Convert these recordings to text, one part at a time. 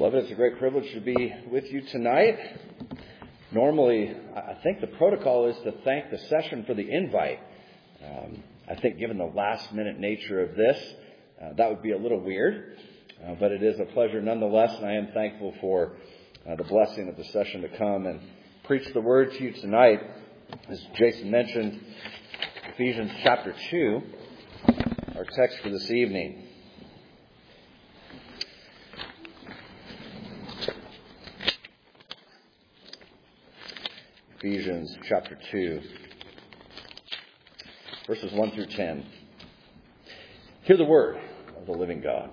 Beloved, it's a great privilege to be with you tonight. Normally, I think the protocol is to thank the session for the invite. I think given the last-minute nature of this, that would be a little weird. But it is a pleasure nonetheless, and I am thankful for the blessing of the session to come and preach the word to you tonight. As Jason mentioned, Ephesians chapter 2, our text for this evening. Ephesians chapter 2, verses 1 through 10. Hear the word of the living God.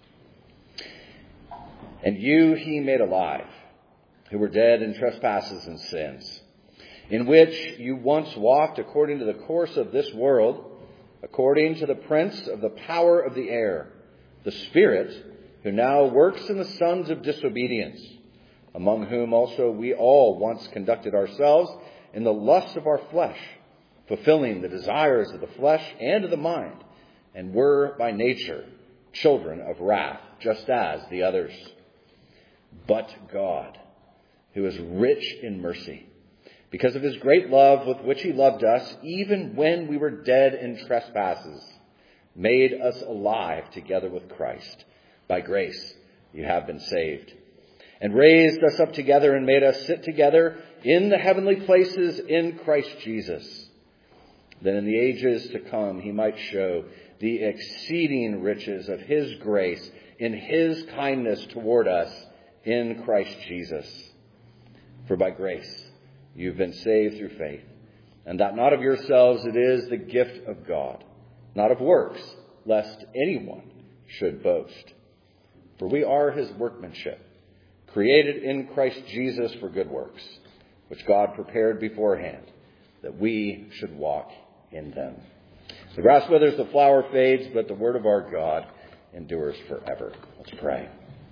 And you he made alive, who were dead in trespasses and sins, in which you once walked according to the course of this world, according to the prince of the power of the air, the Spirit, who now works in the sons of disobedience, among whom also we all once conducted ourselves in the lust of our flesh, fulfilling the desires of the flesh and of the mind, and were by nature children of wrath, just as the others. But God, who is rich in mercy, because of his great love with which he loved us, even when we were dead in trespasses, made us alive together with Christ. By grace you have been saved, and raised us up together and made us sit together in the heavenly places in Christ Jesus, that in the ages to come he might show the exceeding riches of his grace in his kindness toward us in Christ Jesus. For by grace you've been saved through faith, and that not of yourselves, it is the gift of God, not of works, lest anyone should boast. For we are his workmanship, created in Christ Jesus for good works, which God prepared beforehand, that we should walk in them. The grass withers, the flower fades, but the word of our God endures forever. Let's pray.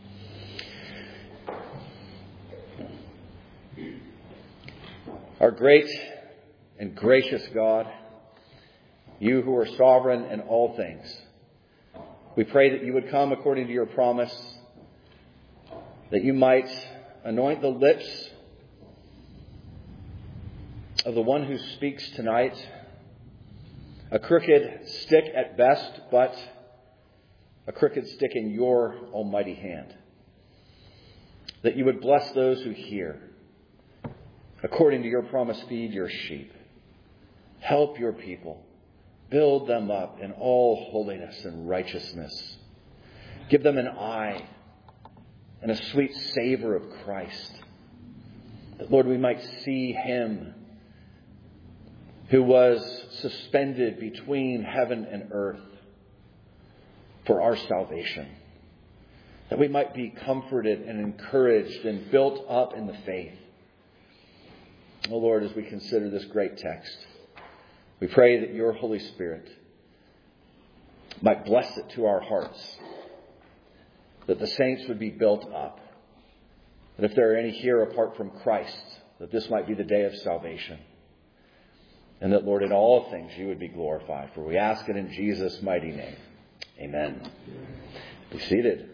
Our great and gracious God, you who are sovereign in all things, we pray that you would come according to your promise, that you might anoint the lips of the one who speaks tonight, a crooked stick at best, but a crooked stick in your almighty hand. That you would bless those who hear. According to your promise, feed your sheep. Help your people. Build them up in all holiness and righteousness. Give them an eye and a sweet savor of Christ. That, Lord, we might see him who was suspended between heaven and earth for our salvation. That we might be comforted and encouraged and built up in the faith. Oh Lord, as we consider this great text, we pray that your Holy Spirit might bless it to our hearts, that the saints would be built up, that if there are any here apart from Christ, that this might be the day of salvation, and that, Lord, in all things you would be glorified. For we ask it in Jesus' mighty name. Amen. Be seated.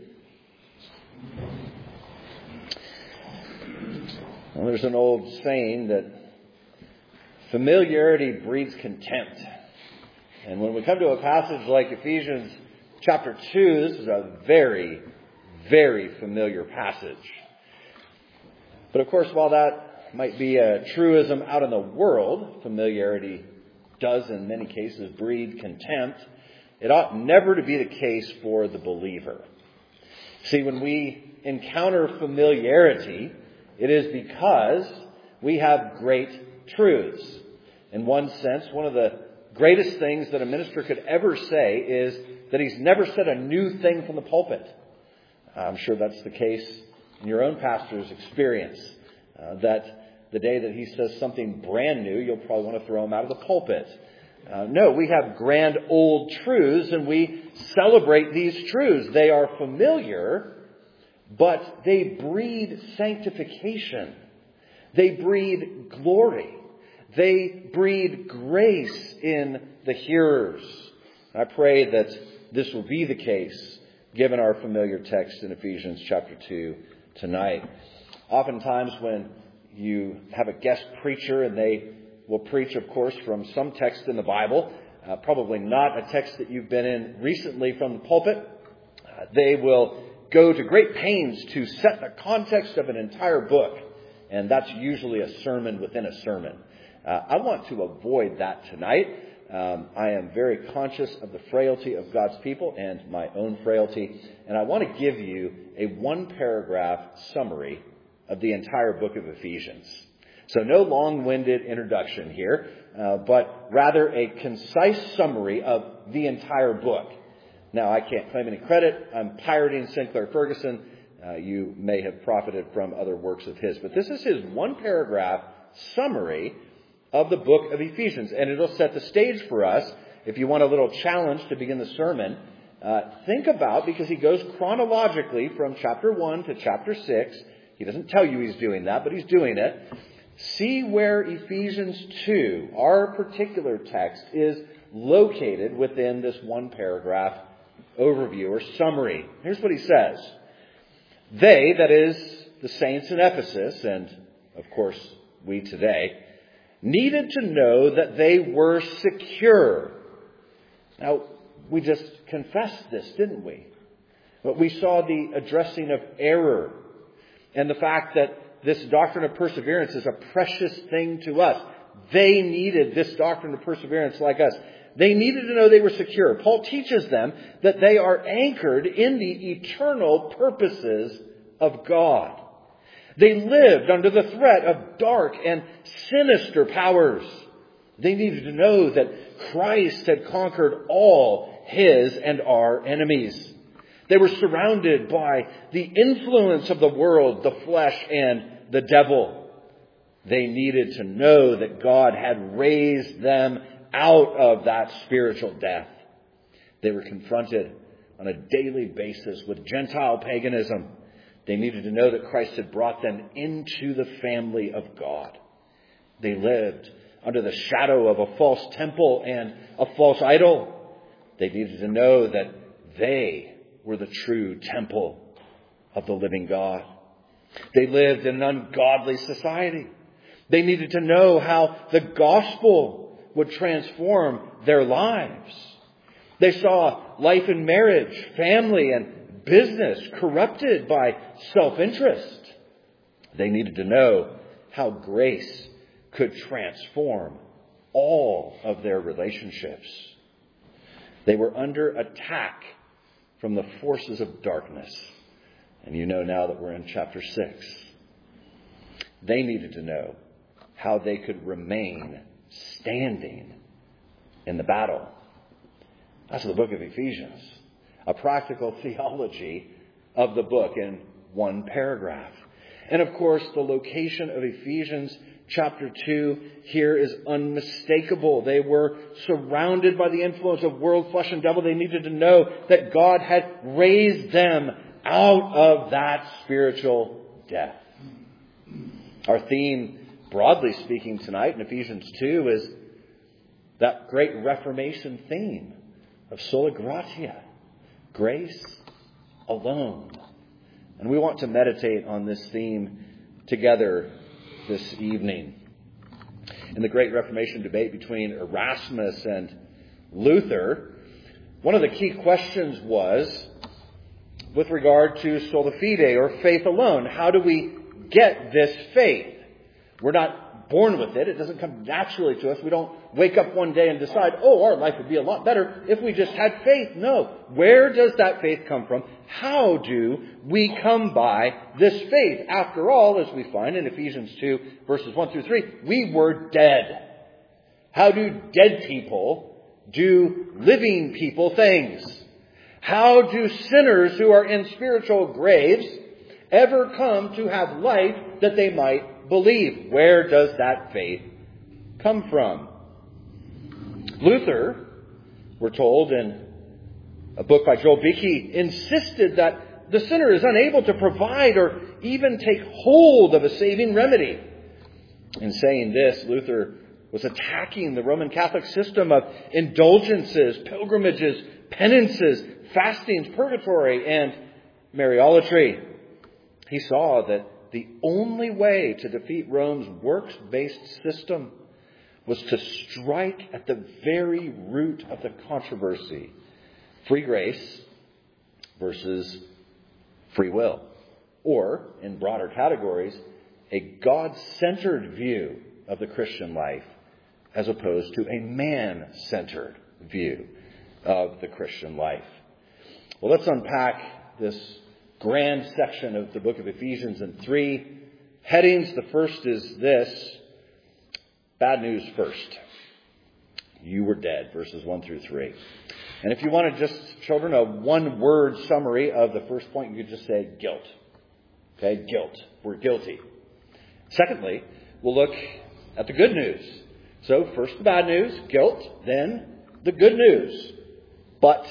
Well, there's an old saying that familiarity breeds contempt. And when we come to a passage like Ephesians chapter 2, this is a very, very familiar passage. But of course, while that might be a truism out in the world, familiarity does in many cases breed contempt, it ought never to be the case for the believer. See, when we encounter familiarity, it is because we have great truths. In one sense, one of the greatest things that a minister could ever say is that he's never said a new thing from the pulpit. I'm sure that's the case in your own pastor's experience, that the day that he says something brand new, you'll probably want to throw him out of the pulpit. No, we have grand old truths, and we celebrate these truths. They are familiar, but they breed sanctification. They breed glory. They breed grace in the hearers. I pray that this will be the case given our familiar text in Ephesians chapter 2 tonight. Oftentimes when you have a guest preacher and they will preach, of course, from some text in the Bible, probably not a text that you've been in recently from the pulpit, they will go to great pains to set the context of an entire book. And that's usually a sermon within a sermon. I want to avoid that tonight. I am very conscious of the frailty of God's people and my own frailty. And I want to give you a one-paragraph summary of the entire book of Ephesians. So no long-winded introduction here, but rather a concise summary of the entire book. Now, I can't claim any credit. I'm pirating Sinclair Ferguson. You may have profited from other works of his. But this is his one-paragraph summary of the book of Ephesians. And it'll set the stage for us. If you want a little challenge to begin the sermon, think about, because he goes chronologically from chapter 1 to chapter 6. He doesn't tell you he's doing that, but he's doing it. See where Ephesians 2, our particular text, is located within this one-paragraph overview or summary. Here's what he says. They, that is, the saints in Ephesus, and of course we today, needed to know that they were secure. Now, we just confessed this, didn't we? But we saw the addressing of error and the fact that this doctrine of perseverance is a precious thing to us. They needed this doctrine of perseverance like us. They needed to know they were secure. Paul teaches them that they are anchored in the eternal purposes of God. They lived under the threat of dark and sinister powers. They needed to know that Christ had conquered all his and our enemies. They were surrounded by the influence of the world, the flesh, and the devil. They needed to know that God had raised them out of that spiritual death. They were confronted on a daily basis with Gentile paganism. They needed to know that Christ had brought them into the family of God. They lived under the shadow of a false temple and a false idol. They needed to know that they were the true temple of the living God. They lived in an ungodly society. They needed to know how the gospel would transform their lives. They saw life in marriage, family, and business corrupted by self-interest. They needed to know how grace could transform all of their relationships. They were under attack from the forces of darkness. And you know now that we're in chapter 6. They needed to know how they could remain standing in the battle. That's the book of Ephesians. A practical theology of the book in one paragraph. And of course, the location of Ephesians chapter 2 here is unmistakable. They were surrounded by the influence of world, flesh, and devil. They needed to know that God had raised them out of that spiritual death. Our theme, broadly speaking, tonight in Ephesians 2 is that great Reformation theme of sola gratia, grace alone. And we want to meditate on this theme together this evening. In the great Reformation debate between Erasmus and Luther, one of the key questions was with regard to sola fide, or faith alone. How do we get this faith? We're not born with it. It doesn't come naturally to us. We don't wake up one day and decide, our life would be a lot better if we just had faith. No. Where does that faith come from? How do we come by this faith? After all, as we find in Ephesians 2, verses 1 through 3, we were dead. How do dead people do living people things? How do sinners who are in spiritual graves ever come to have life that they might believe? Where does that faith come from? Luther, we're told in a book by Joel Beeke, insisted that the sinner is unable to provide or even take hold of a saving remedy. In saying this, Luther was attacking the Roman Catholic system of indulgences, pilgrimages, penances, fastings, purgatory, and Mariolatry. He saw that the only way to defeat Rome's works-based system was to strike at the very root of the controversy. Free grace versus free will. Or, in broader categories, a God-centered view of the Christian life as opposed to a man-centered view of the Christian life. Well, let's unpack this grand section of the book of Ephesians in 3 headings. The first is this: bad news first. You were dead, verses 1 through 3. And if you wanted just, children, a one-word summary of the first point, you could just say guilt. Okay, guilt. We're guilty. Secondly, we'll look at the good news. So first the bad news, guilt, then the good news. But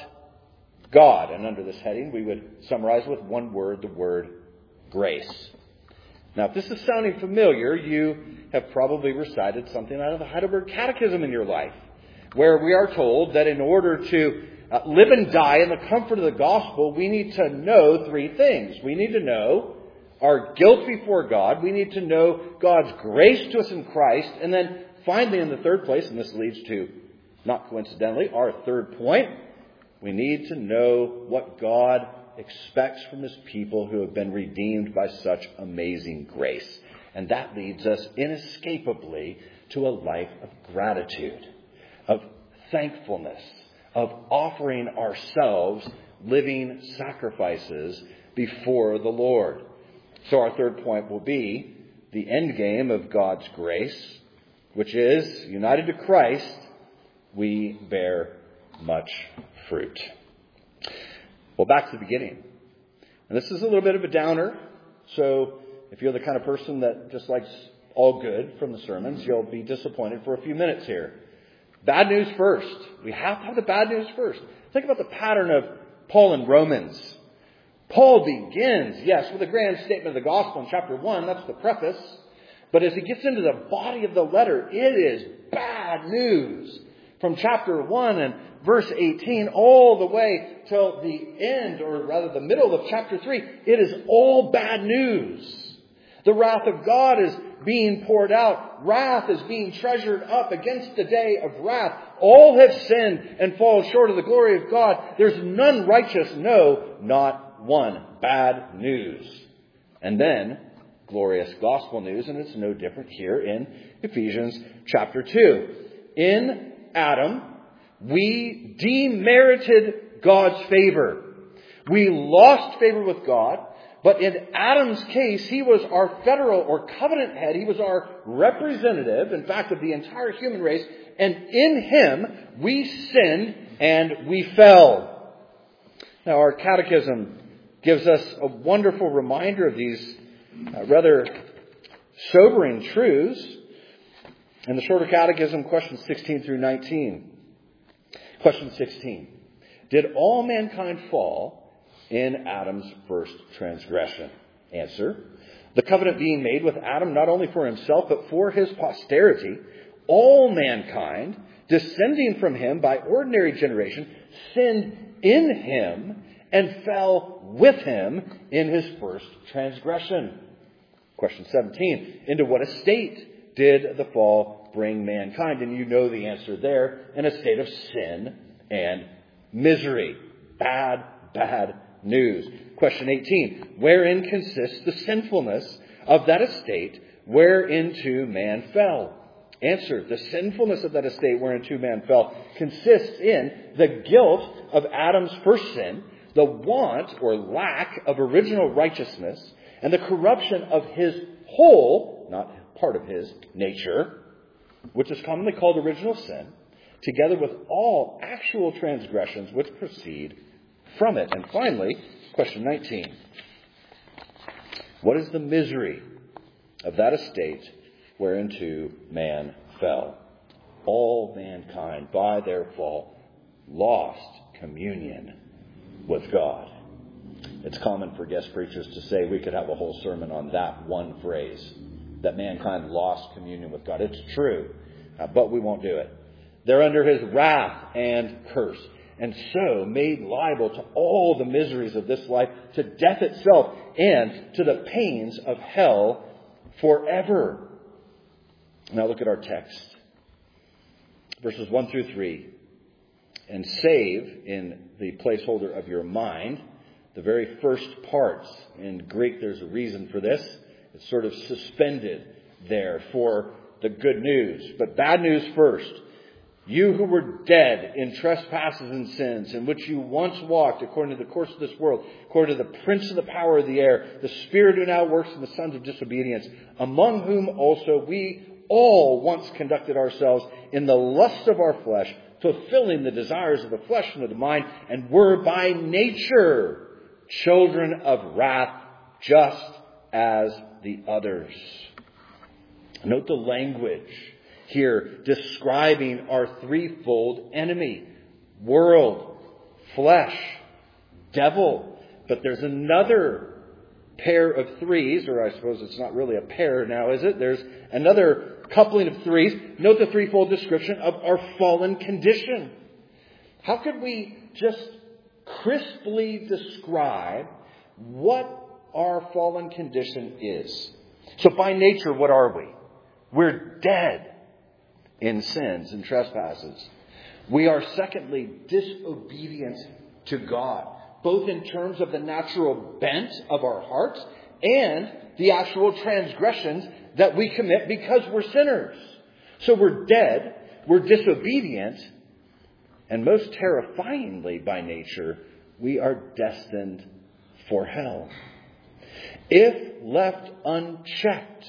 God. And under this heading, we would summarize with one word, the word grace. Now, if this is sounding familiar, you have probably recited something out of the Heidelberg Catechism in your life, where we are told that in order to live and die in the comfort of the gospel, we need to know three things. We need to know our guilt before God. We need to know God's grace to us in Christ. And then finally, in the third place, and this leads to, not coincidentally, our third point, we need to know what God expects from His people who have been redeemed by such amazing grace. And that leads us inescapably to a life of gratitude, of thankfulness, of offering ourselves living sacrifices before the Lord. So our third point will be the end game of God's grace, which is, united to Christ, we bear much fruit. Well, back to the beginning. And this is a little bit of a downer. So if you're the kind of person that just likes all good from the sermons, you'll be disappointed for a few minutes here. Bad news first. We have to have the bad news first. Think about the pattern of Paul in Romans. Paul begins, yes, with a grand statement of the gospel in chapter 1. That's the preface. But as he gets into the body of the letter, it is bad news. From chapter 1 and verse 18 all the way till the end, or rather the middle of chapter 3, it is all bad news. The wrath of God is being poured out. Wrath is being treasured up against the day of wrath. All have sinned and fall short of the glory of God. There's none righteous, no, not one. Bad news. And then glorious gospel news, and it's no different here in Ephesians chapter 2. In Adam, we demerited God's favor. We lost favor with God, but in Adam's case, he was our federal or covenant head. He was our representative, in fact, of the entire human race. And in him, we sinned and we fell. Now, our catechism gives us a wonderful reminder of these rather sobering truths. In the Shorter Catechism, questions 16 through 19. Question 16. Did all mankind fall in Adam's first transgression? Answer. The covenant being made with Adam not only for himself but for his posterity, all mankind, descending from him by ordinary generation, sinned in him and fell with him in his first transgression. Question 17. Into what estate did the fall bring mankind? And you know the answer there. In a state of sin and misery. Bad, bad news. Question 18. Wherein consists the sinfulness of that estate whereinto man fell? Answer. The sinfulness of that estate whereinto man fell consists in the guilt of Adam's first sin, the want or lack of original righteousness, and the corruption of his whole, not part of his, nature, which is commonly called original sin, together with all actual transgressions which proceed from it. And finally, question 19. What is the misery of that estate whereinto man fell? All mankind, by their fall, lost communion with God. It's common for guest preachers to say we could have a whole sermon on that one phrase, that mankind lost communion with God. It's true. But we won't do it. They're under his wrath and curse, and so made liable to all the miseries of this life, to death itself, and to the pains of hell forever. Now look at our text. Verses 1 through 3. And save, in the placeholder of your mind, the very first parts. In Greek, there's a reason for this. It's sort of suspended there for the good news. But bad news first. You who were dead in trespasses and sins, in which you once walked according to the course of this world, according to the prince of the power of the air, the spirit who now works in the sons of disobedience, among whom also we all once conducted ourselves in the lusts of our flesh, fulfilling the desires of the flesh and of the mind, and were by nature children of wrath, just as the others. Note the language here describing our threefold enemy: world, flesh, devil. But there's another pair of threes, or I suppose it's not really a pair now, is it? There's another coupling of threes. Note the threefold description of our fallen condition. How could we just crisply describe what our fallen condition is? So by nature, what are we? We're dead in sins and trespasses. We are, secondly, disobedient to God, both in terms of the natural bent of our hearts and the actual transgressions that we commit because we're sinners. So we're dead, we're disobedient, and most terrifyingly by nature, we are destined for hell. If left unchecked,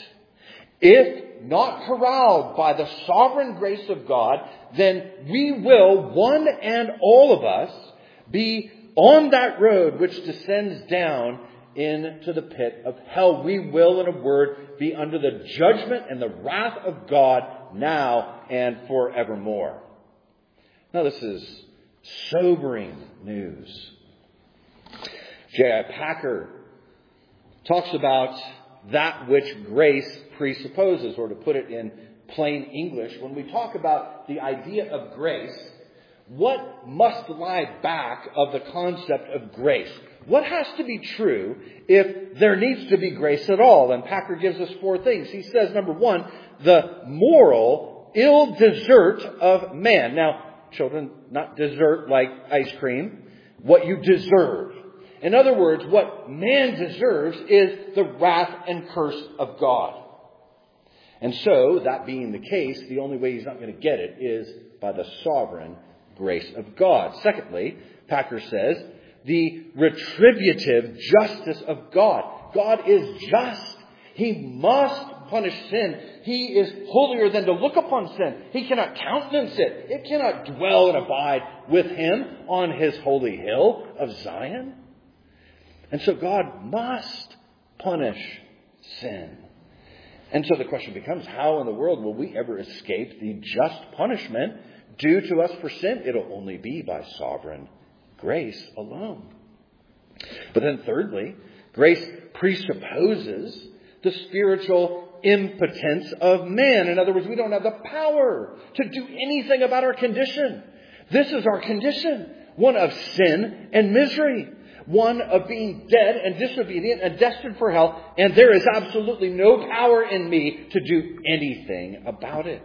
if not corralled by the sovereign grace of God, then we will, one and all of us, be on that road which descends down into the pit of hell. We will, in a word, be under the judgment and the wrath of God now and forevermore. Now, this is sobering news. J.I. Packer talks about that which grace presupposes, or to put it in plain English, when we talk about the idea of grace, what must lie back of the concept of grace? What has to be true if there needs to be grace at all? And Packer gives us four things. He says, number one, the moral ill desert of man. Now, children, not dessert like ice cream. What you deserve. In other words, what man deserves is the wrath and curse of God. And so, that being the case, the only way he's not going to get it is by the sovereign grace of God. Secondly, Packer says, the retributive justice of God. God is just. He must punish sin. He is holier than to look upon sin. He cannot countenance it. It cannot dwell and abide with him on his holy hill of Zion. And so God must punish sin. And so the question becomes, how in the world will we ever escape the just punishment due to us for sin? It'll only be by sovereign grace alone. But then thirdly, grace presupposes the spiritual impotence of man. In other words, we don't have the power to do anything about our condition. This is our condition, one of sin and misery. One of being dead and disobedient and destined for hell, and there is absolutely no power in me to do anything about it.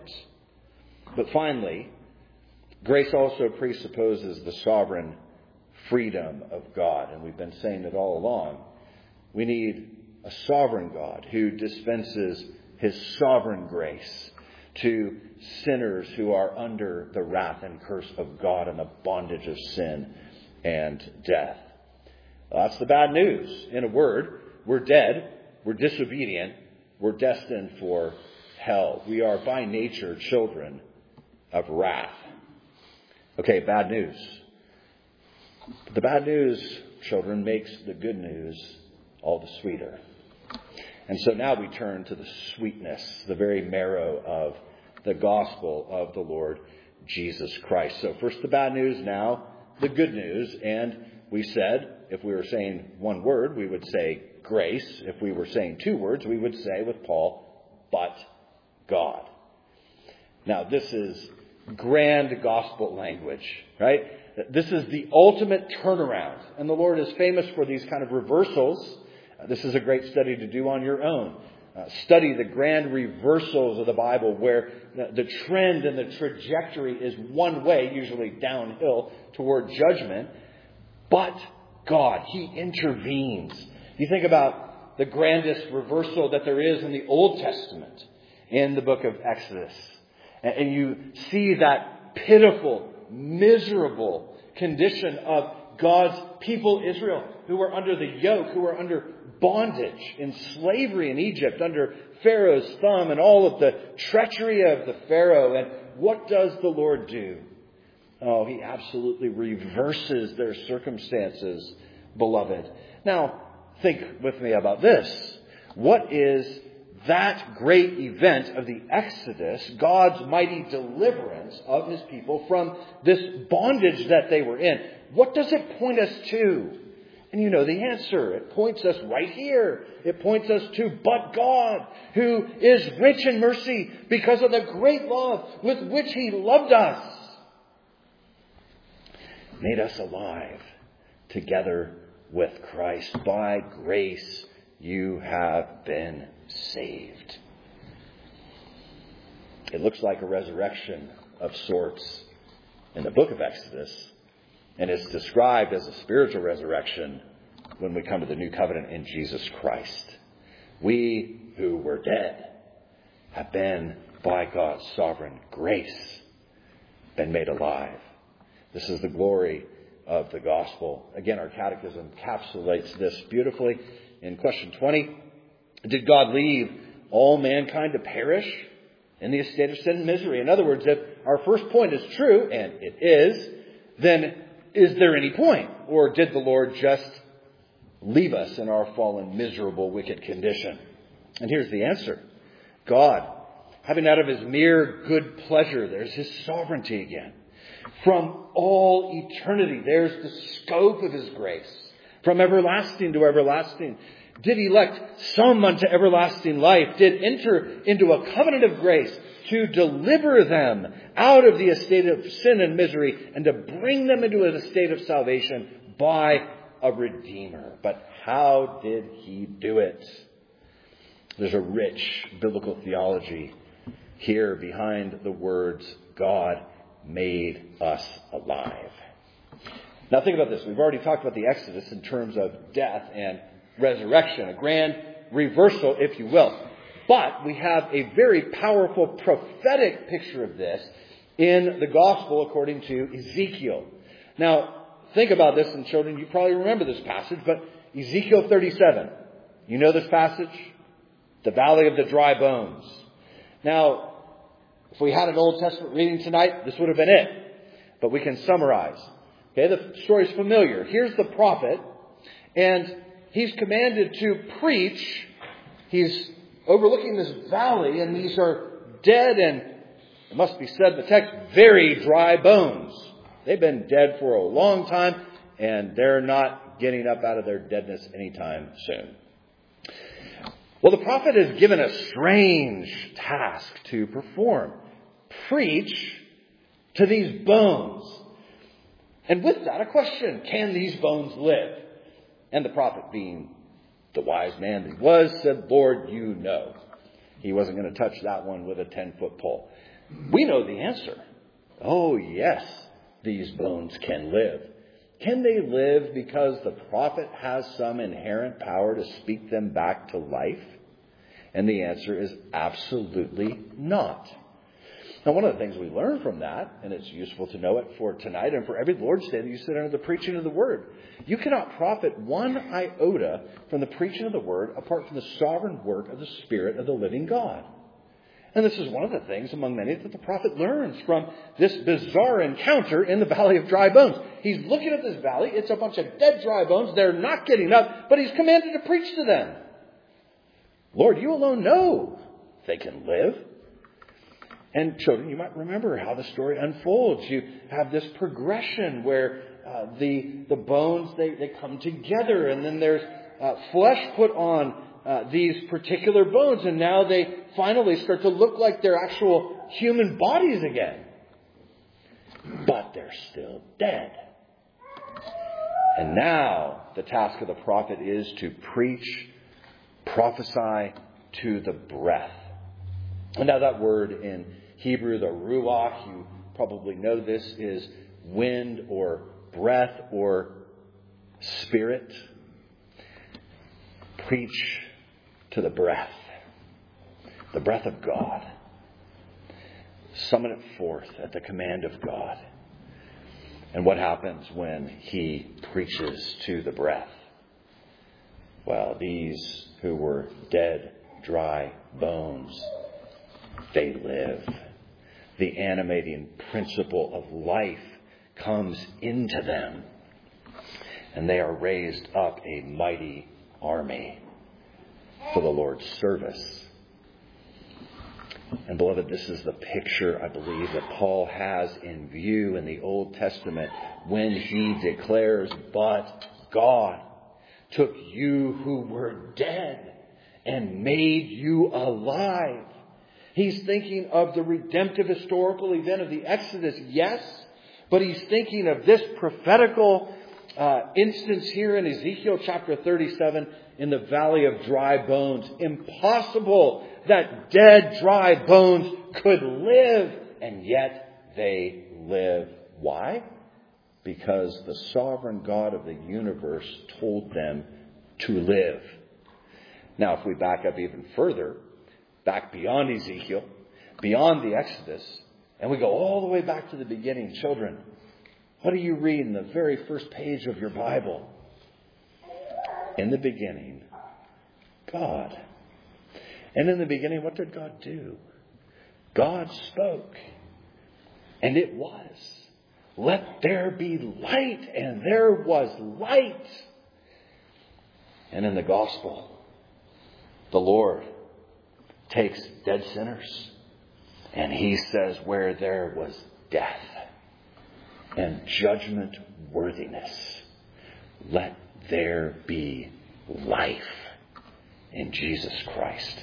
But finally, grace also presupposes the sovereign freedom of God, and we've been saying it all along. We need a sovereign God who dispenses his sovereign grace to sinners who are under the wrath and curse of God and the bondage of sin and death. That's the bad news. In a word, we're dead, we're disobedient, we're destined for hell. We are by nature children of wrath. Okay, bad news. The bad news, children, makes the good news all the sweeter. And so now we turn to the sweetness, the very marrow of the gospel of the Lord Jesus Christ. So first the bad news, now the good news. And we said, if we were saying one word, we would say grace. If we were saying two words, we would say with Paul, but God. Now, this is grand gospel language, right? This is the ultimate turnaround. And the Lord is famous for these kind of reversals. This is a great study to do on your own. Study the grand reversals of the Bible where the trend and the trajectory is one way, usually downhill toward judgment. But God, He intervenes. You think about the grandest reversal that there is in the Old Testament in the book of Exodus. And you see that pitiful, miserable condition of God's people, Israel, who were under the yoke, who were under bondage in slavery in Egypt, under Pharaoh's thumb and all of the treachery of the Pharaoh. And what does the Lord do? Oh, He absolutely reverses their circumstances, beloved. Now, think with me about this. What is that great event of the Exodus, God's mighty deliverance of His people from this bondage that they were in? What does it point us to? And you know the answer. It points us right here. It points us to but God, who is rich in mercy because of the great love with which He loved us. Made us alive together with Christ. By grace you have been saved. It looks like a resurrection of sorts in the book of Exodus, and it's described as a spiritual resurrection when we come to the new covenant in Jesus Christ. We who were dead have been, by God's sovereign grace, been made alive. This is the glory of the gospel. Again, our catechism encapsulates this beautifully in question 20. Did God leave all mankind to perish in the estate of sin and misery? In other words, if our first point is true, and it is, then is there any point? Or did the Lord just leave us in our fallen, miserable, wicked condition? And here's the answer. God, having out of His mere good pleasure, there's His sovereignty again. From all eternity, there's the scope of His grace. From everlasting to everlasting. Did elect some unto everlasting life. Did enter into a covenant of grace to deliver them out of the estate of sin and misery and to bring them into an estate of salvation by a Redeemer. But how did He do it? There's a rich biblical theology here behind the words, God made us alive. Now think about this. We've already talked about the Exodus in terms of death and resurrection, a grand reversal, if you will. But we have a very powerful prophetic picture of this in the gospel according to Ezekiel. Now, think about this, and children, you probably remember this passage, but Ezekiel 37. You know this passage? The valley of the dry bones. Now, if we had an Old Testament reading tonight, this would have been it. But we can summarize. Okay, the story is familiar. Here's the prophet, and he's commanded to preach. He's overlooking this valley, and these are dead and, it must be said in the text, very dry bones. They've been dead for a long time, and they're not getting up out of their deadness anytime soon. Well, the prophet is given a strange task to perform. Preach to these bones. And with that, a question. Can these bones live? And the prophet, being the wise man that he was, said, Lord, you know. He wasn't going to touch that one with a 10-foot pole. We know the answer. Oh, yes, these bones can live. Can they live because the prophet has some inherent power to speak them back to life? And the answer is absolutely not. Now, one of the things we learn from that, and it's useful to know it for tonight and for every Lord's Day that you sit under the preaching of the Word, you cannot profit one iota from the preaching of the Word apart from the sovereign work of the Spirit of the living God. And this is one of the things among many that the prophet learns from this bizarre encounter in the Valley of Dry Bones. He's looking at this valley. It's a bunch of dead dry bones. They're not getting up, but he's commanded to preach to them. Lord, you alone know they can live. And children, you might remember how the story unfolds. You have this progression where the bones, they come together, and then there's flesh put on these particular bones, and now they finally start to look like they're actual human bodies again. But they're still dead. And now the task of the prophet is to preach, prophesy to the breath. And now that word in Hebrew, the ruach, you probably know this, is wind or breath or spirit. Preach to the breath of God. Summon it forth at the command of God. And what happens when he preaches to the breath? Well, these who were dead, dry bones, they live. The animating principle of life comes into them. And they are raised up a mighty army for the Lord's service. And beloved, this is the picture, I believe, that Paul has in view in the Old Testament when he declares, "But God took you who were dead and made you alive." He's thinking of the redemptive historical event of the Exodus, yes, but he's thinking of this prophetical instance here in Ezekiel chapter 37 in the valley of dry bones. Impossible that dead, dry bones could live, and yet they live. Why? Because the sovereign God of the universe told them to live. Now, if we back up even further, back beyond Ezekiel, beyond the Exodus, and we go all the way back to the beginning, children, what do you read in the very first page of your Bible? In the beginning, God. And in the beginning, what did God do? God spoke. And it was. Let there be light. And there was light. And in the gospel, the Lord takes dead sinners. And he says, where there was death and judgment worthiness, let there be life in Jesus Christ.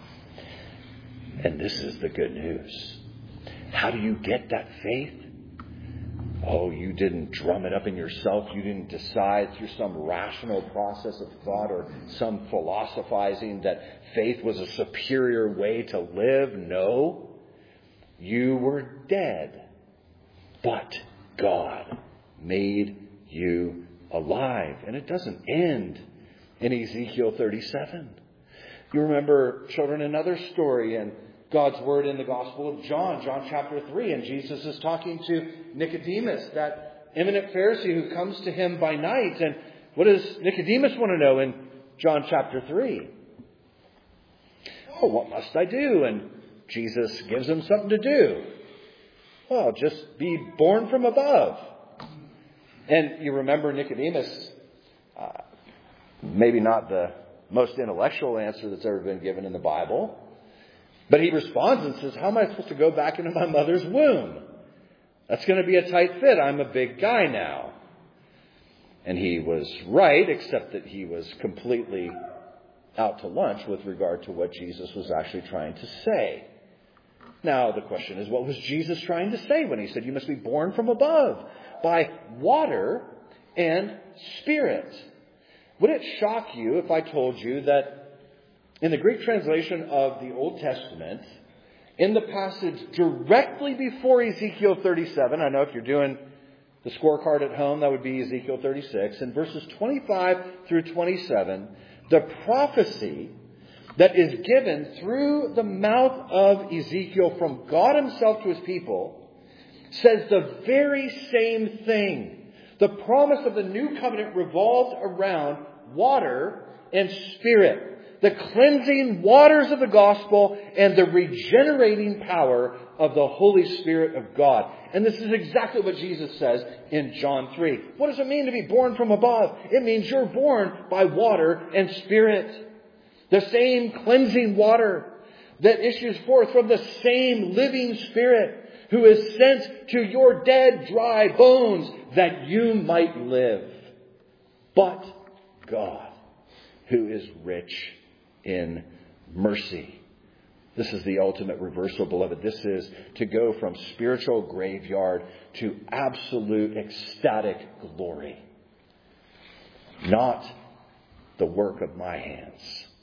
And this is the good news. How do you get that faith? Oh, you didn't drum it up in yourself. You didn't decide through some rational process of thought or some philosophizing that faith was a superior way to live. No. You were dead, but God made you alive. And it doesn't end in Ezekiel 37. You remember, children, another story in God's Word in the Gospel of John, John chapter 3. And Jesus is talking to Nicodemus, that eminent Pharisee who comes to him by night. And what does Nicodemus want to know in John chapter 3? Oh, what must I do? And Jesus gives him something to do. Well, just be born from above. And you remember Nicodemus, maybe not the most intellectual answer that's ever been given in the Bible, but he responds and says, how am I supposed to go back into my mother's womb? That's going to be a tight fit. I'm a big guy now. And he was right, except that he was completely out to lunch with regard to what Jesus was actually trying to say. Now, the question is, what was Jesus trying to say when he said you must be born from above by water and spirit? Would it shock you if I told you that in the Greek translation of the Old Testament, in the passage directly before Ezekiel 37, I know if you're doing the scorecard at home, that would be Ezekiel 36, in verses 25 through 27, the prophecy that is given through the mouth of Ezekiel from God himself to his people says the very same thing. The promise of the new covenant revolves around water and spirit. The cleansing waters of the gospel and the regenerating power of the Holy Spirit of God. And this is exactly what Jesus says in John 3. What does it mean to be born from above? It means you're born by water and spirit. The same cleansing water that issues forth from the same living Spirit who is sent to your dead, dry bones that you might live. But God, who is rich in mercy. This is the ultimate reversal, beloved. This is to go from spiritual graveyard to absolute ecstatic glory. Not the work of my hands,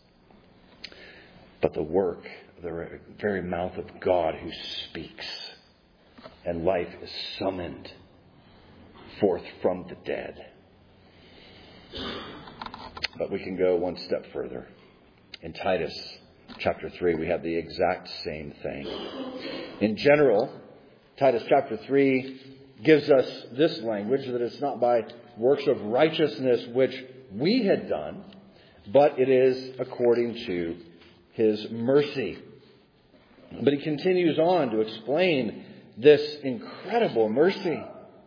but the work of the very mouth of God who speaks. And life is summoned forth from the dead. But we can go one step further. In Titus chapter 3, we have the exact same thing. In general, Titus chapter 3 gives us this language, that it's not by works of righteousness which we had done, but it is according to His mercy. But he continues on to explain this incredible mercy.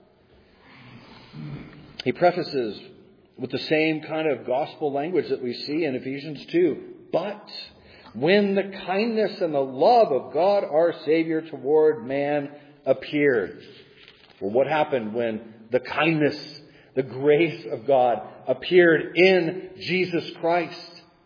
He prefaces with the same kind of gospel language that we see in Ephesians 2. But when the kindness and the love of God our Savior toward man appeared. Well, what happened when the kindness, the grace of God appeared in Jesus Christ?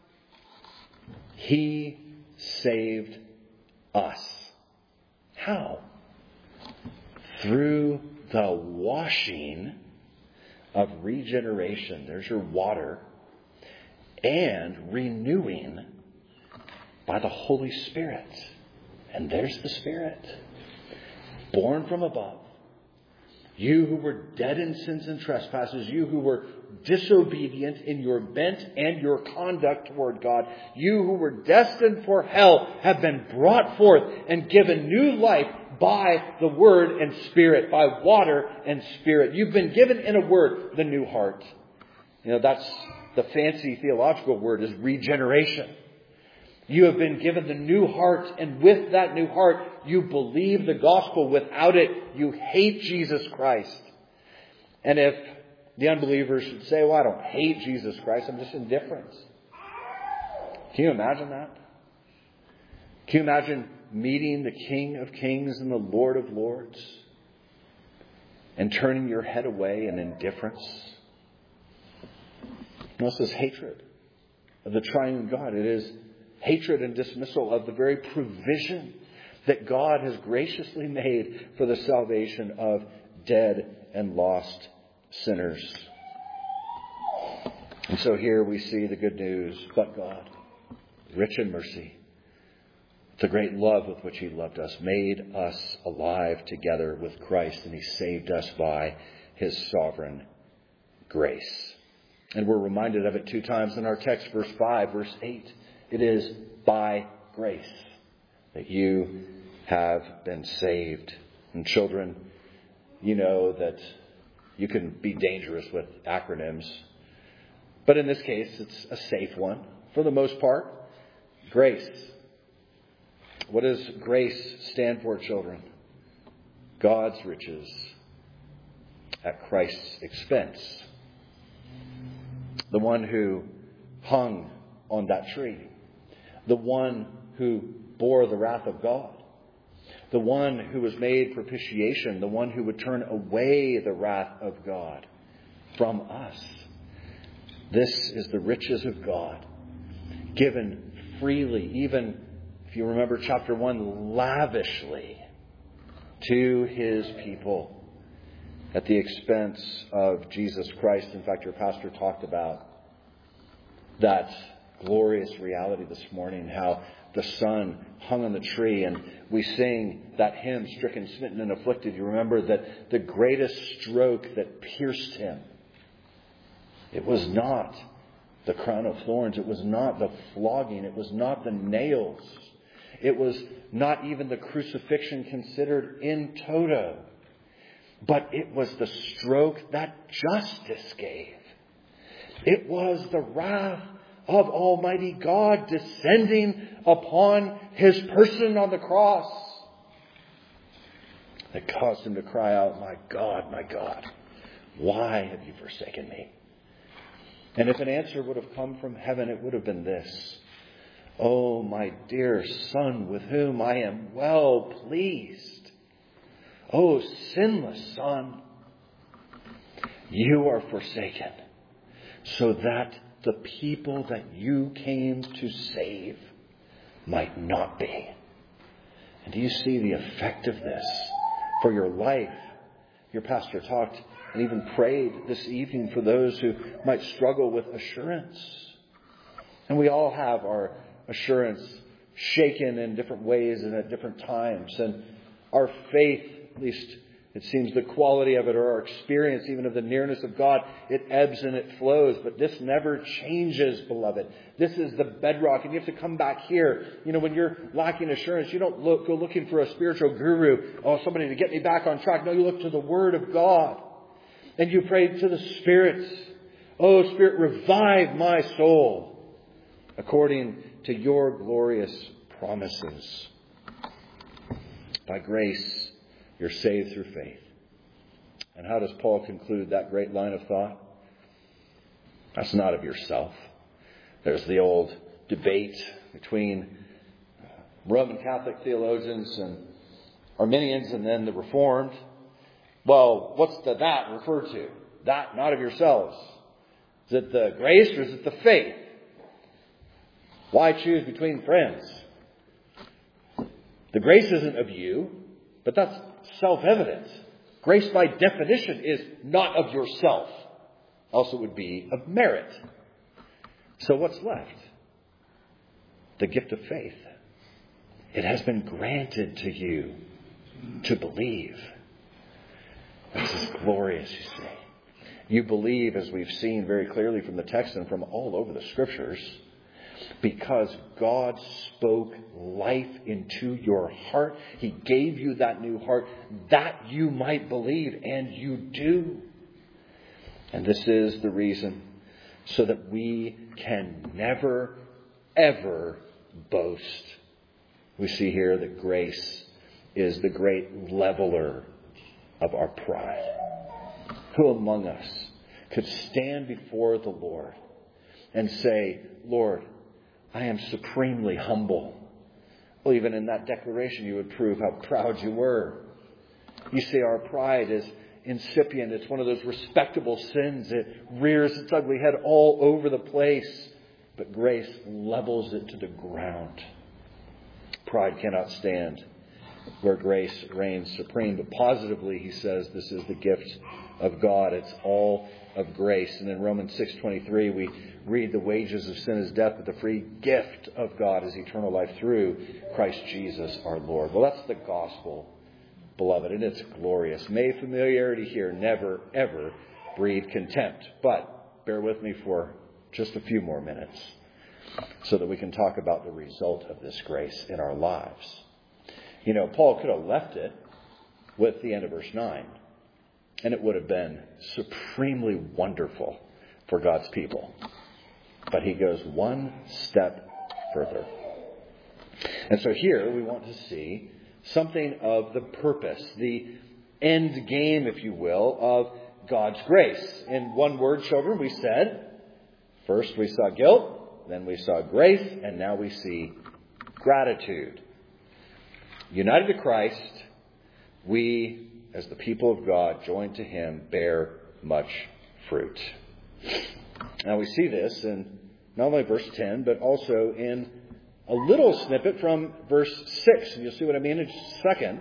He saved us. How? Through the washing of regeneration. There's your water. And renewing by the Holy Spirit. And there's the Spirit. Born from above. You who were dead in sins and trespasses, you who were disobedient in your bent and your conduct toward God, you who were destined for hell, have been brought forth and given new life by the Word and Spirit, by water and Spirit. You've been given, in a word, the new heart. You know, that's the fancy theological word, is regeneration. You have been given the new heart, and with that new heart, you believe the gospel. Without it, you hate Jesus Christ. And if the unbeliever should say, well, I don't hate Jesus Christ, I'm just indifferent. Can you imagine that? Can you imagine meeting the King of Kings and the Lord of Lords and turning your head away in indifference? No, this is hatred of the triune God. It is hatred and dismissal of the very provision that God has graciously made for the salvation of dead and lost sinners. And so here we see the good news. But God, rich in mercy, the great love with which He loved us, made us alive together with Christ, and He saved us by His sovereign grace. And we're reminded of it 2 times in our text, verse 5, verse 8. It is by grace that you have been saved. And children, you know that you can be dangerous with acronyms. But in this case, it's a safe one for the most part. Grace. What does grace stand for, children? God's riches at Christ's expense. The one who hung on that tree. The one who bore the wrath of God. The one who was made propitiation. The one who would turn away the wrath of God from us. This is the riches of God, given freely, even if you remember chapter 1, lavishly to His people at the expense of Jesus Christ. In fact, your pastor talked about that glorious reality this morning, how the Son hung on the tree, and we sing that hymn, Stricken, Smitten, and Afflicted. You remember that the greatest stroke that pierced Him, it was not the crown of thorns. It was not the flogging. It was not the nails. It was not even the crucifixion considered in toto. But it was the stroke that justice gave. It was the wrath of Almighty God descending upon His person on the cross that caused Him to cry out, my God, why have you forsaken me? And if an answer would have come from heaven, it would have been this: oh, my dear Son, with whom I am well pleased. Oh, sinless Son, you are forsaken so that the people that you came to save might not be. And do you see the effect of this for your life? Your pastor talked and even prayed this evening for those who might struggle with assurance. And we all have our assurance shaken in different ways and at different times. And our faith, at least it seems the quality of it, or our experience even of the nearness of God, it ebbs and it flows. But this never changes, beloved. This is the bedrock. And you have to come back here. When you're lacking assurance, you don't go looking for a spiritual guru. Oh, somebody to get me back on track. No, you look to the Word of God. And you pray to the Spirit. Oh, Spirit, revive my soul according to your glorious promises. By grace, you're saved through faith. And how does Paul conclude that great line of thought? That's not of yourself. There's the old debate between Roman Catholic theologians and Arminians and then the Reformed. Well, what's that refer to? That, not of yourselves. Is it the grace or is it the faith? Why choose between friends? The grace isn't of you, but that's self-evident. Grace by definition is not of yourself. Else it would be of merit. So what's left? The gift of faith. It has been granted to you to believe. This is glorious, you see. You believe, as we've seen very clearly from the text and from all over the Scriptures, because God spoke life into your heart. He gave you that new heart that you might believe, and you do. And this is the reason, so that we can never, ever boast. We see here that grace is the great leveler of our pride. Who among us could stand before the Lord and say, Lord, I am supremely humble. Well, even in that declaration, you would prove how proud you were. You see, our pride is incipient. It's one of those respectable sins. It rears its ugly head all over the place. But grace levels it to the ground. Pride cannot stand where grace reigns supreme. But positively, he says, this is the gift of God. It's all of grace. And in Romans 6:23, we read the wages of sin is death, but the free gift of God is eternal life through Christ Jesus our Lord. Well, that's the gospel, beloved, and it's glorious. May familiarity here never, ever breed contempt. But bear with me for just a few more minutes so that we can talk about the result of this grace in our lives. Paul could have left it with the end of verse 9. And it would have been supremely wonderful for God's people. But he goes one step further. And so here we want to see something of the purpose, the end game, if you will, of God's grace. In one word, children, we said, first we saw guilt, then we saw grace, and now we see gratitude. United to Christ, we, as the people of God, joined to him, bear much fruit. Now we see this in not only verse 10, but also in a little snippet from verse 6. And you'll see what I mean in just a second.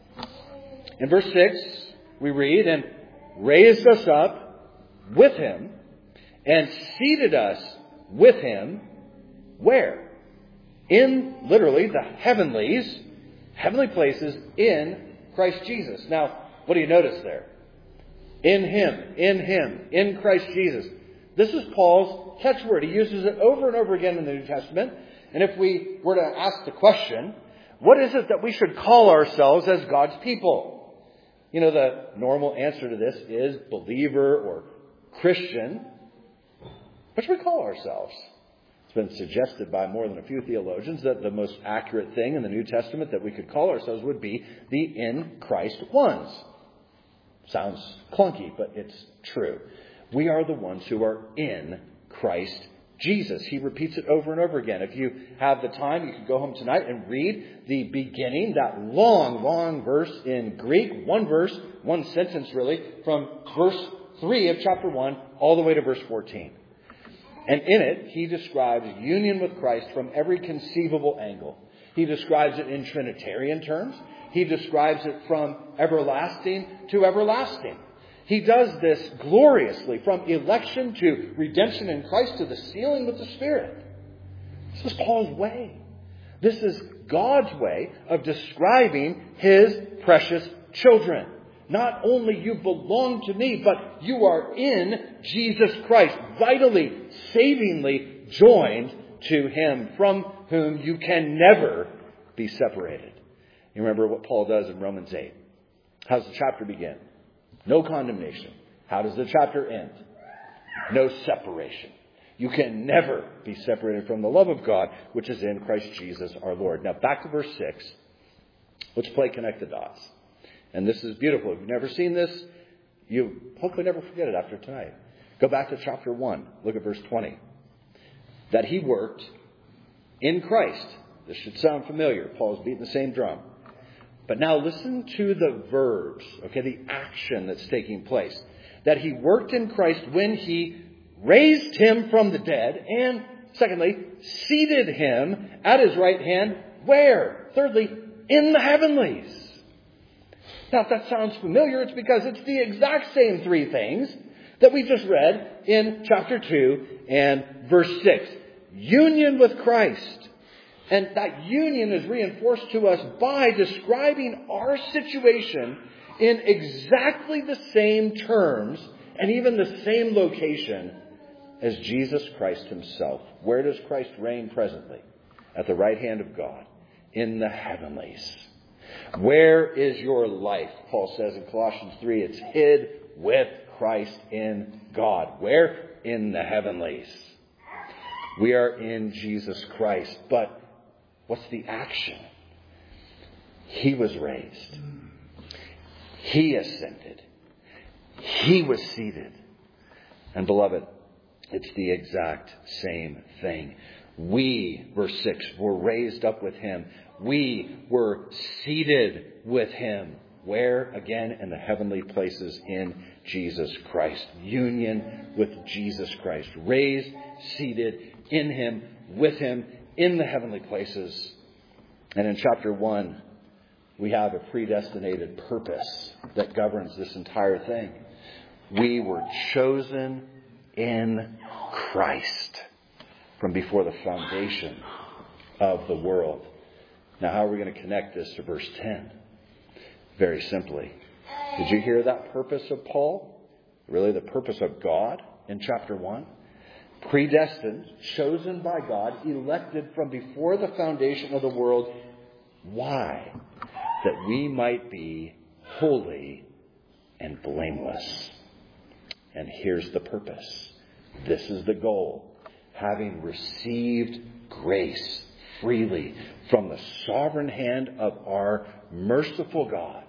In verse 6, we read, and raised us up with him and seated us with him. Where? In, literally, the heavenly places in Christ Jesus. Now, what do you notice there? In him, in Christ Jesus. This is Paul's catchword. He uses it over and over again in the New Testament. And if we were to ask the question, what is it that we should call ourselves as God's people? The normal answer to this is believer or Christian. What should we call ourselves? It's been suggested by more than a few theologians that the most accurate thing in the New Testament that we could call ourselves would be the in Christ ones. Sounds clunky, but it's true. We are the ones who are in Christ Jesus. He repeats it over and over again. If you have the time, you can go home tonight and read the beginning, that long, long verse in Greek. One verse, one sentence really, from verse 3 of chapter 1 all the way to verse 14. And in it, he describes union with Christ from every conceivable angle. He describes it in Trinitarian terms. He describes it from everlasting to everlasting. He does this gloriously from election to redemption in Christ to the sealing with the Spirit. This is Paul's way. This is God's way of describing His precious children. Not only you belong to me, but you are in Jesus Christ, vitally, savingly joined to Him, from whom you can never be separated. You remember what Paul does in Romans 8. How does the chapter begin? No condemnation. How does the chapter end? No separation. You can never be separated from the love of God, which is in Christ Jesus our Lord. Now back to verse 6. Let's play connect the dots. And this is beautiful. If you've never seen this, you hopefully never forget it after tonight. Go back to chapter 1. Look at verse 20. That he worked in Christ. This should sound familiar. Paul's beating the same drum. But now listen to the verbs, okay, the action that's taking place. That he worked in Christ when he raised him from the dead, and secondly, seated him at his right hand, where? Thirdly, in the heavenlies. Now, if that sounds familiar, it's because it's the exact same three things that we just read in chapter 2 and verse 6. Union with Christ. And that union is reinforced to us by describing our situation in exactly the same terms and even the same location as Jesus Christ Himself. Where does Christ reign presently? At the right hand of God, in the heavenlies. Where is your life? Paul says in Colossians 3, it's hid with Christ in God. Where? In the heavenlies. We are in Jesus Christ. But what's the action? He was raised. He ascended. He was seated. And beloved, it's the exact same thing. We, verse 6, were raised up with Him. We were seated with Him. Where? Again, in the heavenly places in Jesus Christ. Union with Jesus Christ. Raised, seated in Him, with Him, in the heavenly places. And in chapter 1, we have a predestinated purpose that governs this entire thing. We were chosen in Christ from before the foundation of the world. Now, how are we going to connect this to verse 10? Very simply. Did you hear that purpose of Paul? Really the purpose of God in chapter 1? Predestined, chosen by God, elected from before the foundation of the world. Why? That we might be holy and blameless. And here's the purpose. This is the goal. Having received grace freely from the sovereign hand of our merciful God,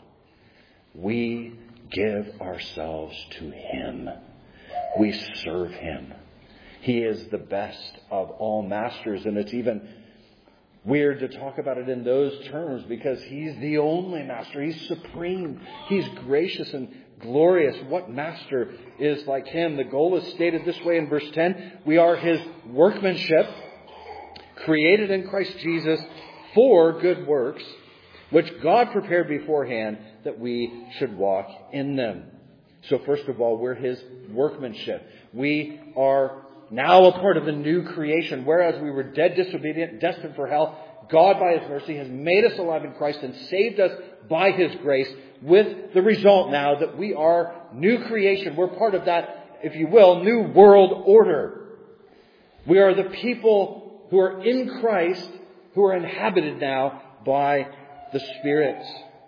we give ourselves to Him. We serve Him. He is the best of all masters, and it's even weird to talk about it in those terms because He's the only master. He's supreme. He's gracious and glorious. What master is like Him? The goal is stated this way in verse 10. We are His workmanship, created in Christ Jesus for good works, which God prepared beforehand that we should walk in them. So first of all, we're His workmanship. We are now a part of the new creation. Whereas we were dead, disobedient, destined for hell, God by His mercy has made us alive in Christ and saved us by His grace, with the result now that we are new creation. We're part of that, if you will, new world order. We are the people who are in Christ, who are inhabited now by the Spirit.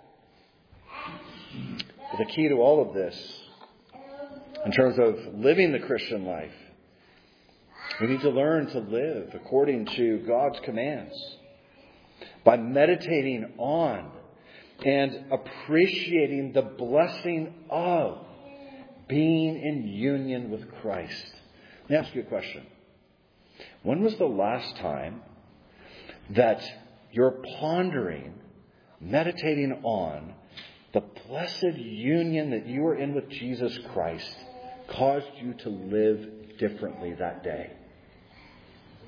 But the key to all of this, in terms of living the Christian life, we need to learn to live according to God's commands by meditating on and appreciating the blessing of being in union with Christ. Let me ask you a question. When was the last time that you're pondering, meditating on the blessed union that you are in with Jesus Christ caused you to live differently that day?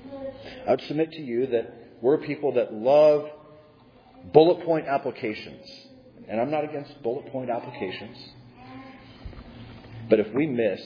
I would submit to you that we're people that love bullet point applications. And I'm not against bullet point applications. But if we miss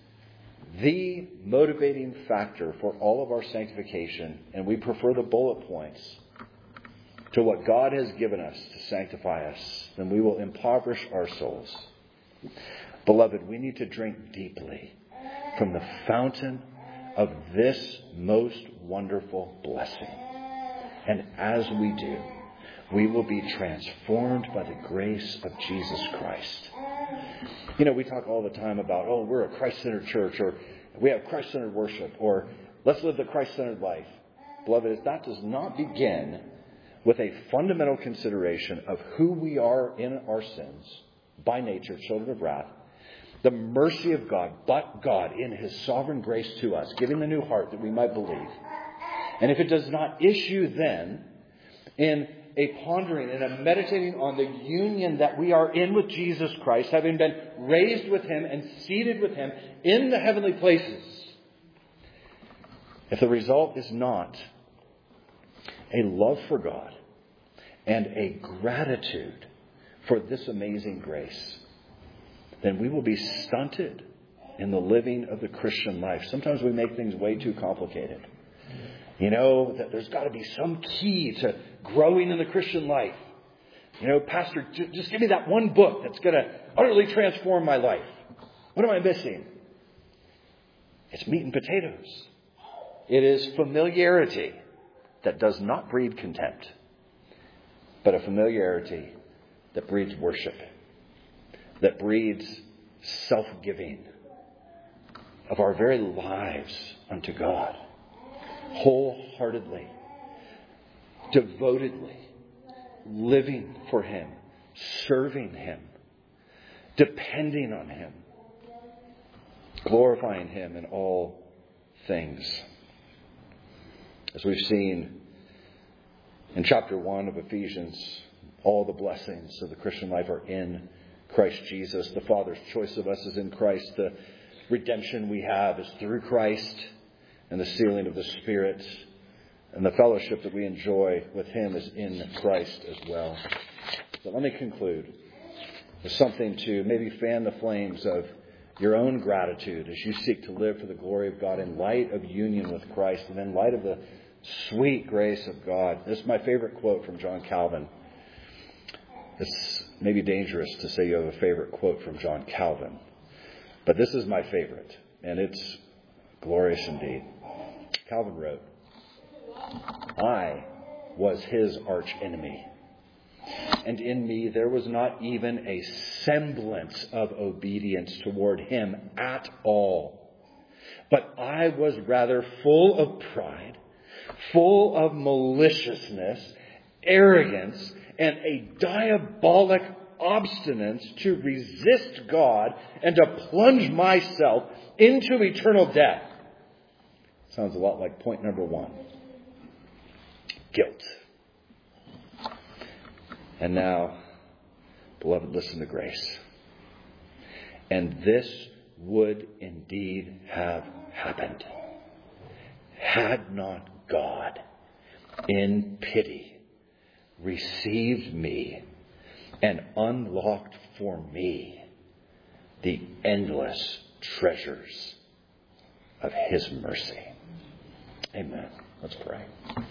the motivating factor for all of our sanctification, and we prefer the bullet points to what God has given us to sanctify us, then we will impoverish our souls. Beloved, we need to drink deeply from the fountain of this most wonderful blessing. And as we do, we will be transformed by the grace of Jesus Christ. You know, we talk all the time about, we're a Christ-centered church, or we have Christ-centered worship, or let's live the Christ-centered life. Beloved, that does not begin with a fundamental consideration of who we are in our sins, by nature, children of wrath, the mercy of God, but God in His sovereign grace to us, giving the new heart that we might believe. And if it does not issue then in a pondering and a meditating on the union that we are in with Jesus Christ, having been raised with Him and seated with Him in the heavenly places, if the result is not a love for God and a gratitude for this amazing grace, then we will be stunted in the living of the Christian life. Sometimes we make things way too complicated. You know, that there's got to be some key to growing in the Christian life. You know, Pastor, just give me that one book that's going to utterly transform my life. What am I missing? It's meat and potatoes. It is familiarity that does not breed contempt, but a familiarity that breeds worship, that breeds self-giving of our very lives unto God, wholeheartedly, devotedly, living for Him, serving Him, depending on Him, glorifying Him in all things. As we've seen in chapter 1 of Ephesians, all the blessings of the Christian life are in Christ Jesus. The Father's choice of us is in Christ. The redemption we have is through Christ, and the sealing of the Spirit and the fellowship that we enjoy with Him is in Christ as well. So let me conclude with something to maybe fan the flames of your own gratitude as you seek to live for the glory of God in light of union with Christ and in light of the sweet grace of God. This is my favorite quote from John Calvin. It's maybe dangerous to say you have a favorite quote from John Calvin, but this is my favorite, and it's glorious indeed. Calvin wrote, "I was his arch enemy, and in me there was not even a semblance of obedience toward him at all. But I was rather full of pride, full of maliciousness, arrogance, and a diabolic obstinance to resist God and to plunge myself into eternal death." Sounds a lot like point number 1. Guilt. And now, beloved, listen to grace. And this would indeed have happened had not God, in pity, received me and unlocked for me the endless treasures of His mercy. Amen. Let's pray.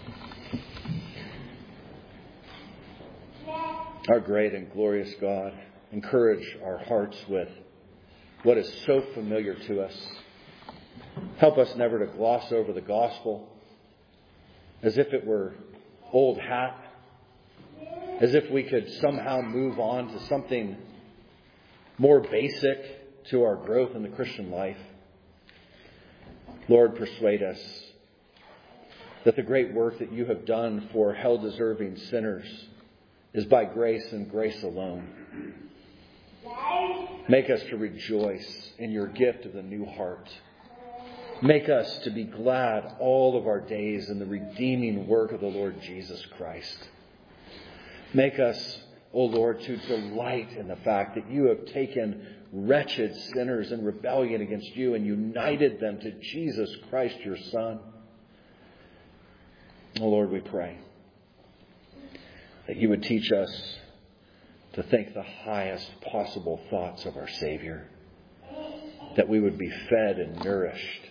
Our great and glorious God, encourage our hearts with what is so familiar to us. Help us never to gloss over the gospel as if it were old hat, as if we could somehow move on to something more basic to our growth in the Christian life. Lord, persuade us that the great work that you have done for hell-deserving sinners is by grace and grace alone. Make us to rejoice in your gift of the new heart. Make us to be glad all of our days in the redeeming work of the Lord Jesus Christ. Make us, O Lord, to delight in the fact that you have taken wretched sinners in rebellion against you and united them to Jesus Christ, your Son. Oh Lord, we pray that you would teach us to think the highest possible thoughts of our Savior, that we would be fed and nourished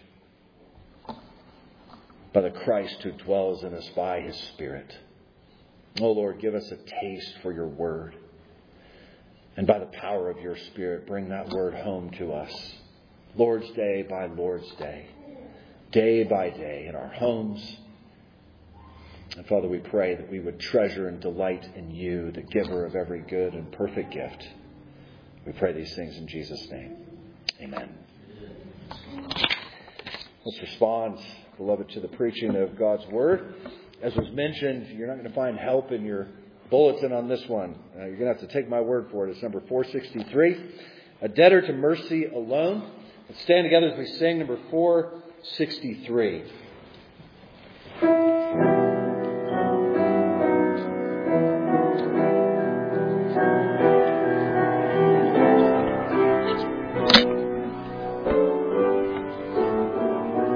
by the Christ who dwells in us by His Spirit. Oh Lord, give us a taste for your word. And by the power of your Spirit, bring that word home to us. Lord's Day by Lord's Day, day by day, in our homes. And Father, we pray that we would treasure and delight in you, the giver of every good and perfect gift. We pray these things in Jesus' name. Amen. Let's respond, beloved, to the preaching of God's Word. As was mentioned, you're not going to find help in your bulletin on this one. You're going to have to take my word for it. It's number 463. A debtor to mercy alone. Let's stand together as we sing number 463.